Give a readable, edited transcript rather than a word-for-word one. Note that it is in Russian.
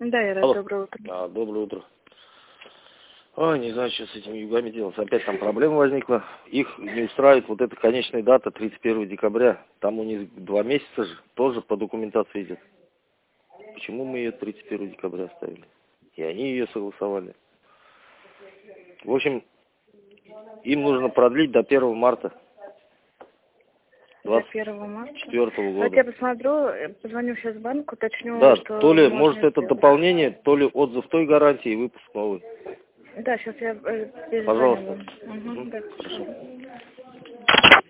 Да, Ира, доброе утро. Доброе утро. Ой, не знаю, что с этими югами делать. Опять там проблема возникла. Их не устраивает вот эта конечная дата, 31 декабря. Там у них 2 месяца же, тоже по документации идет. Почему мы ее 31 декабря оставили? И они ее согласовали. В общем, им нужно продлить до 1 марта. До 1 марта? 2024 года. Вот я посмотрю, позвоню сейчас в банк, уточню, Да, что то ли, можно может, это сделать. дополнение, то ли отзыв той гарантии и выпуск новый. Да, сейчас я перезвоню. Пожалуйста. Угу, да. Хорошо.